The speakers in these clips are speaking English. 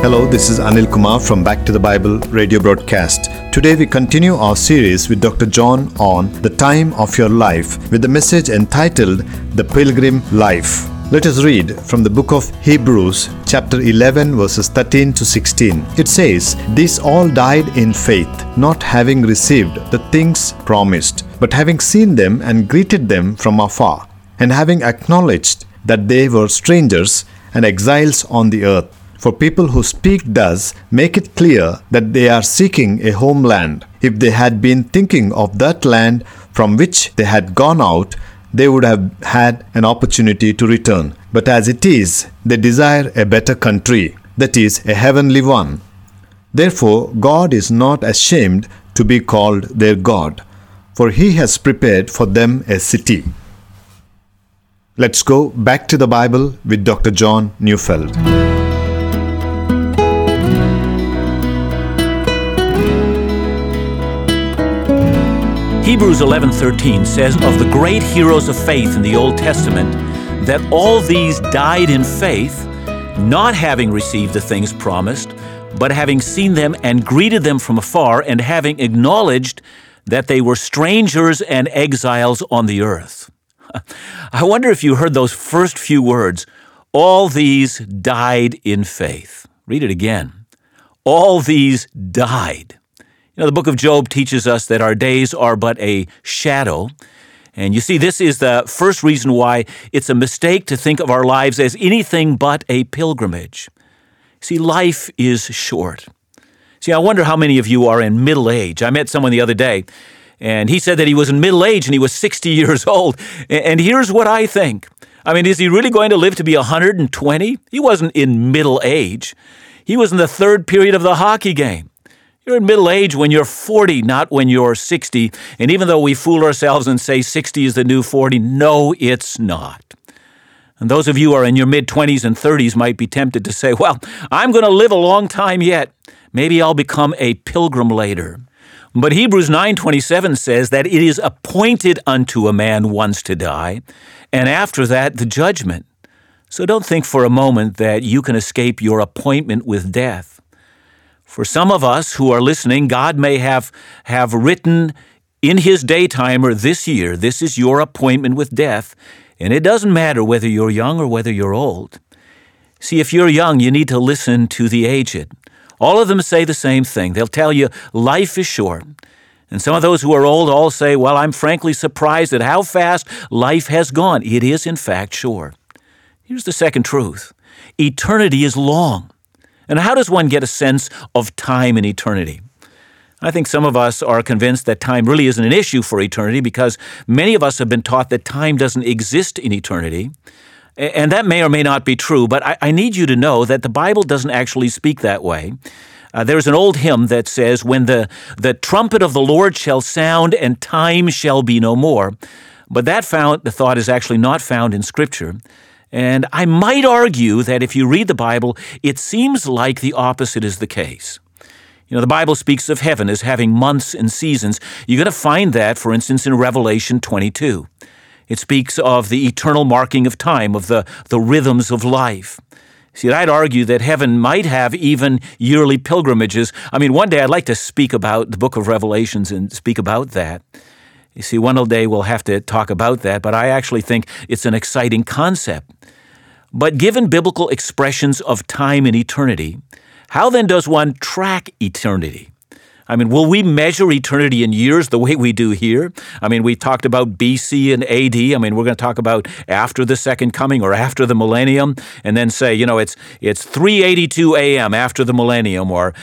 Hello, this is Anil Kumar from Back to the Bible radio broadcast. Today we continue our series with Dr. John on the time of your life with the message entitled The Pilgrim Life. Let us read from the book of Hebrews, chapter 11, verses 13 to 16. It says, "These all died in faith, not having received the things promised, but having seen them and greeted them from afar, and having acknowledged that they were strangers and exiles on the earth. For people who speak thus make it clear that they are seeking a homeland. If they had been thinking of that land from which they had gone out, they would have had an opportunity to return. But as it is, they desire a better country, that is, a heavenly one. Therefore, God is not ashamed to be called their God, for He has prepared for them a city." Let's go back to the Bible with Dr. John Neufeld. Hebrews 11:13 says of the great heroes of faith in the Old Testament that all these died in faith, not having received the things promised, but having seen them and greeted them from afar, and having acknowledged that they were strangers and exiles on the earth. I wonder if you heard those first few words, all these died in faith. Read it again. All these died. You know, the book of Job teaches us that our days are but a shadow. And you see, this is the first reason why it's a mistake to think of our lives as anything but a pilgrimage. See, life is short. See, I wonder how many of you are in middle age. I met someone the other day, and he said that he was in middle age and he was 60 years old. And here's what I think. I mean, is he really going to live to be 120? He wasn't in middle age. He was in the third period of the hockey game. You're in middle age when you're 40, not when you're 60. And even though we fool ourselves and say 60 is the new 40, no, it's not. And those of you who are in your mid-20s and 30s might be tempted to say, well, I'm going to live a long time yet. Maybe I'll become a pilgrim later. But Hebrews 9:27 says that it is appointed unto a man once to die, and after that the judgment. So don't think for a moment that you can escape your appointment with death. For some of us who are listening, God may have written in His daytimer this year, this is your appointment with death, and it doesn't matter whether you're young or whether you're old. See, if you're young, you need to listen to the aged. All of them say the same thing. They'll tell you life is short. And some of those who are old all say, well, I'm frankly surprised at how fast life has gone. It is, in fact, short. Here's the second truth. Eternity is long. And how does one get a sense of time and eternity? I think some of us are convinced that time really isn't an issue for eternity because many of us have been taught that time doesn't exist in eternity. And that may or may not be true, but I need you to know that the Bible doesn't actually speak that way. There's an old hymn that says, when the trumpet of the Lord shall sound and time shall be no more. But the thought is actually not found in Scripture. And I might argue that if you read the Bible, it seems like the opposite is the case. You know, the Bible speaks of heaven as having months and seasons. You're going to find that, for instance, in Revelation 22. It speaks of the eternal marking of time, of the rhythms of life. See, I'd argue that heaven might have even yearly pilgrimages. I mean, one day I'd like to speak about the book of Revelations and speak about that. You see, one day we'll have to talk about that, but I actually think it's an exciting concept. But given biblical expressions of time and eternity, how then does one track eternity? I mean, will we measure eternity in years the way we do here? I mean, we talked about BC and AD. I mean, we're going to talk about after the second coming or after the millennium, and then say, you know, it's 3:82 a.m. after the millennium or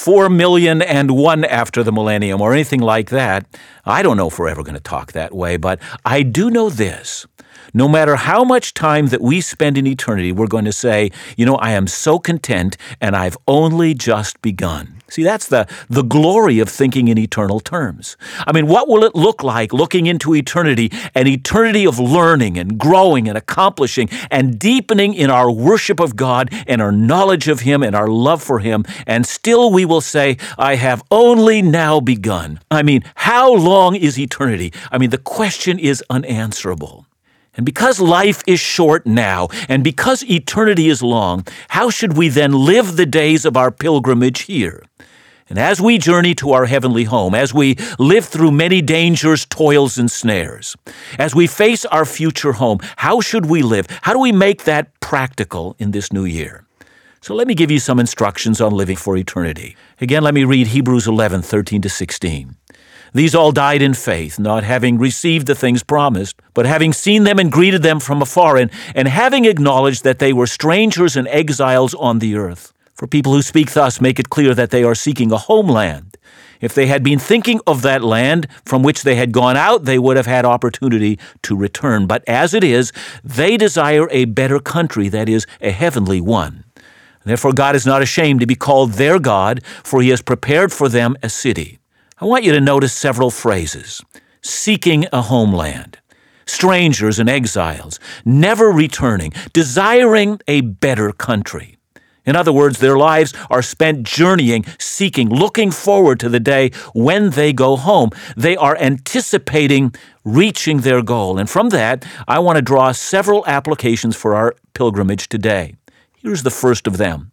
4,000,001 after the millennium or anything like that. I don't know if we're ever going to talk that way, but I do know this. No matter how much time that we spend in eternity, we're going to say, you know, I am so content and I've only just begun. See, that's the glory of thinking in eternal terms. I mean, what will it look like looking into eternity, an eternity of learning and growing and accomplishing and deepening in our worship of God and our knowledge of Him and our love for Him, and still we will say, I have only now begun. I mean, how long is eternity? I mean, the question is unanswerable. And because life is short now, and because eternity is long, how should we then live the days of our pilgrimage here? And as we journey to our heavenly home, as we live through many dangers, toils, and snares, as we face our future home, how should we live? How do we make that practical in this new year? So let me give you some instructions on living for eternity. Again, let me read Hebrews 11:13-16. These all died in faith, not having received the things promised, but having seen them and greeted them from afar, and having acknowledged that they were strangers and exiles on the earth. For people who speak thus make it clear that they are seeking a homeland. If they had been thinking of that land from which they had gone out, they would have had opportunity to return. But as it is, they desire a better country, that is, a heavenly one. Therefore God is not ashamed to be called their God, for he has prepared for them a city. I want you to notice several phrases. Seeking a homeland, strangers and exiles, never returning, desiring a better country. In other words, their lives are spent journeying, seeking, looking forward to the day when they go home. They are anticipating reaching their goal. And from that, I want to draw several applications for our pilgrimage today. Here's the first of them.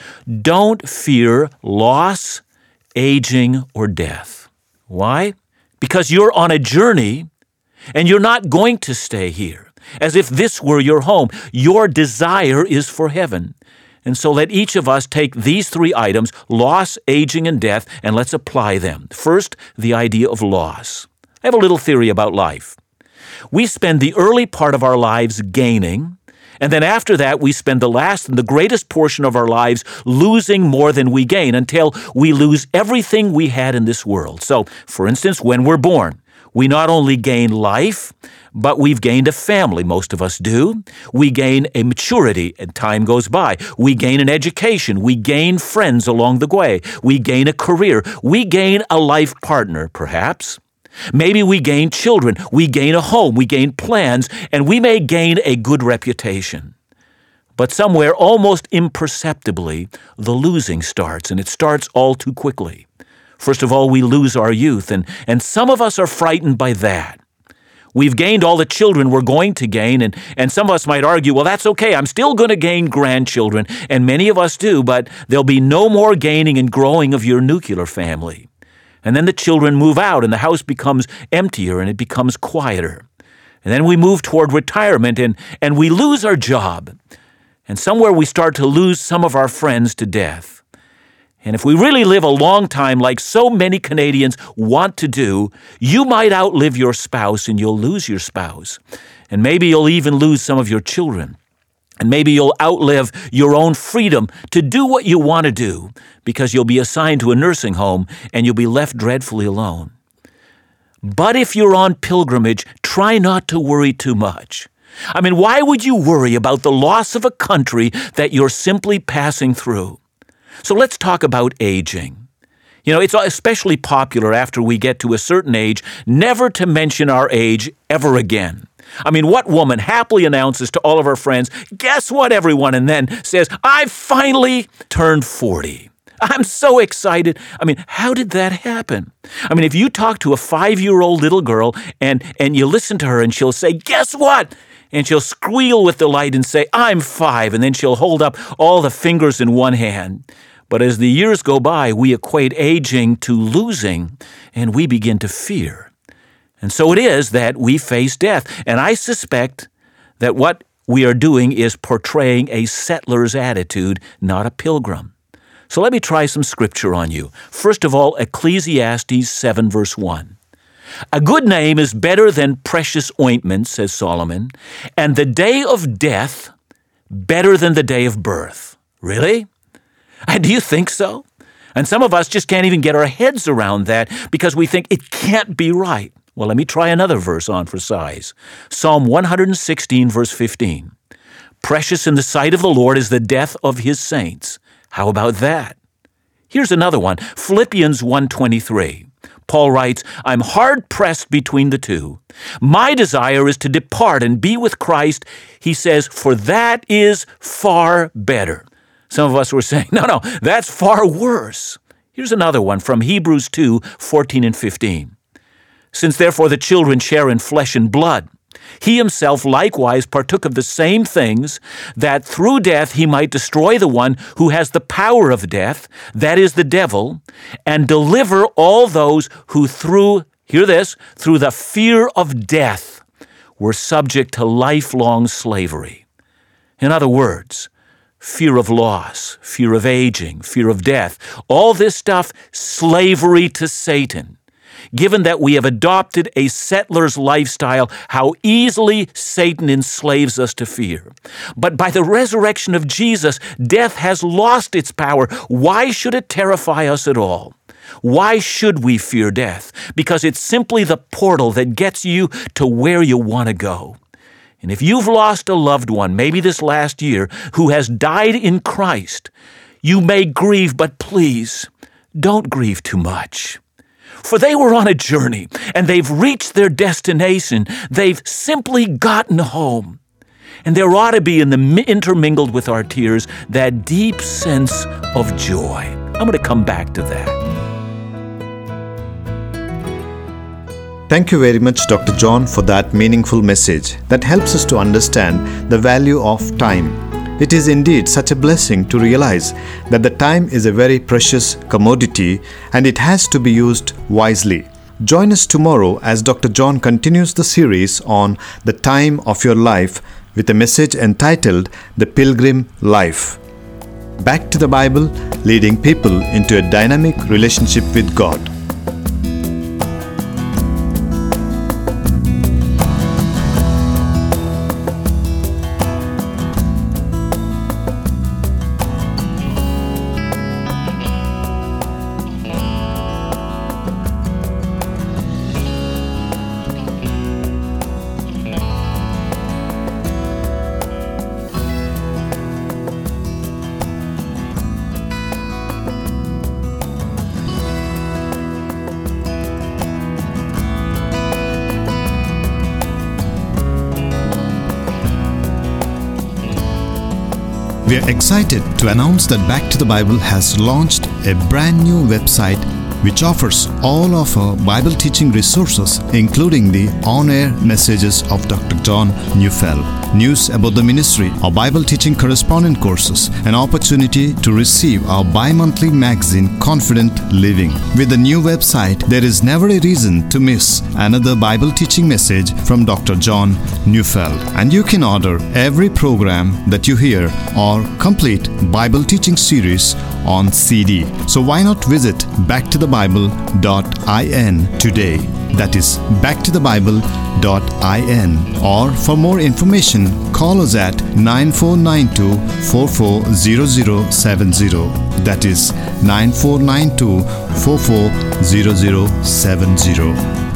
Don't fear loss, aging, or death. Why? Because you're on a journey and you're not going to stay here as if this were your home. Your desire is for heaven. And so let each of us take these three items, loss, aging, and death, and let's apply them. First, the idea of loss. I have a little theory about life. We spend the early part of our lives gaining, and then after that, we spend the last and the greatest portion of our lives losing more than we gain until we lose everything we had in this world. So, for instance, when we're born, we not only gain life, but we've gained a family. Most of us do. We gain a maturity, and time goes by. We gain an education. We gain friends along the way. We gain a career. We gain a life partner, perhaps. Maybe we gain children, we gain a home, we gain plans, and we may gain a good reputation. But somewhere, almost imperceptibly, the losing starts, and it starts all too quickly. First of all, we lose our youth, and some of us are frightened by that. We've gained all the children we're going to gain, and some of us might argue, well, that's okay, I'm still going to gain grandchildren, and many of us do, but there'll be no more gaining and growing of your nuclear family. And then the children move out and the house becomes emptier and it becomes quieter. And then we move toward retirement and we lose our job. And somewhere we start to lose some of our friends to death. And if we really live a long time like so many Canadians want to do, you might outlive your spouse and you'll lose your spouse. And maybe you'll even lose some of your children. And maybe you'll outlive your own freedom to do what you want to do because you'll be assigned to a nursing home and you'll be left dreadfully alone. But if you're on pilgrimage, try not to worry too much. I mean, why would you worry about the loss of a country that you're simply passing through? So let's talk about aging. You know, it's especially popular after we get to a certain age never to mention our age ever again. I mean, what woman happily announces to all of her friends, guess what, everyone, and then says, I finally turned 40. I'm so excited. I mean, how did that happen? I mean, if you talk to a 5-year-old little girl and you listen to her and she'll say, guess what? And she'll squeal with delight and say, I'm 5. And then she'll hold up all the fingers in one hand. But as the years go by, we equate aging to losing, and we begin to fear. And so it is that we face death. And I suspect that what we are doing is portraying a settler's attitude, not a pilgrim. So let me try some scripture on you. First of all, Ecclesiastes 7, verse 1. A good name is better than precious ointment, says Solomon, and the day of death better than the day of birth. Really? Do you think so? And some of us just can't even get our heads around that because we think it can't be right. Well, let me try another verse on for size. Psalm 116, verse 15. Precious in the sight of the Lord is the death of his saints. How about that? Here's another one, Philippians 1:23. Paul writes, I'm hard-pressed between the two. My desire is to depart and be with Christ. He says, for that is far better. Some of us were saying, no, that's far worse. Here's another one from Hebrews 2:14 and 15. Since therefore the children share in flesh and blood, He himself likewise partook of the same things, that through death he might destroy the one who has the power of death, that is the devil, and deliver all those who through the fear of death were subject to lifelong slavery. In other words, fear of loss, fear of aging, fear of death, all this stuff, slavery to Satan. Given that we have adopted a settler's lifestyle, how easily Satan enslaves us to fear. But by the resurrection of Jesus, death has lost its power. Why should it terrify us at all? Why should we fear death? Because it's simply the portal that gets you to where you want to go. And if you've lost a loved one, maybe this last year, who has died in Christ, you may grieve, but please, don't grieve too much. For they were on a journey, and they've reached their destination. They've simply gotten home. And there ought to be, intermingled with our tears, that deep sense of joy. I'm going to come back to that. Thank you very much, Dr. John, for that meaningful message that helps us to understand the value of time. It is indeed such a blessing to realize that the time is a very precious commodity and it has to be used wisely. Join us tomorrow as Dr. John continues the series on the time of your life with a message entitled The Pilgrim Life. Back to the Bible, leading people into a dynamic relationship with God. We are excited to announce that Back to the Bible has launched a brand new website which offers all of our Bible teaching resources, including the on-air messages of Dr. John Neufeld, news about the ministry, our Bible teaching correspondent courses, an opportunity to receive our bi-monthly magazine Confident Living. With the new website, there is never a reason to miss another Bible teaching message from Dr. John Neufeld. And you can order every program that you hear or complete Bible teaching series on CD. So why not visit backtothebible.in today. That is backtothebible.in. Or for more information, call us at 9492-440070. That is 9492-440070.